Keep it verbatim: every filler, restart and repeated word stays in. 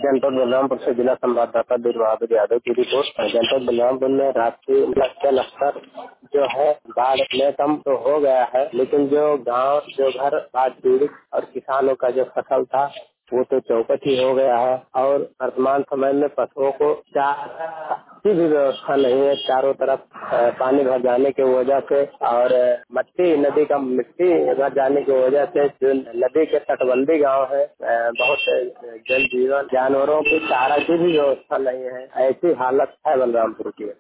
जनपद बलरामपुर से जिला संवाददाता वीर बहादुर यादव की रिपोर्ट। जनपद बलरामपुर में राष्ट्रीय जल स्तर जो है बाढ़ में कम तो हो गया है, लेकिन जो गांव जो घर बाढ़ पीड़ित और किसानों का जो फसल था वो तो चौपट ही हो गया है। और वर्तमान समय में पशुओं को चारा की भी व्यवस्था नहीं है। चारों तरफ पानी भर जाने की वजह से और मिट्टी नदी का मिट्टी भर जाने की वजह से जो नदी के तटबंधी गांव है, बहुत जल जीवन जानवरों की चारा की भी व्यवस्था नहीं है। ऐसी हालत है बलरामपुर की।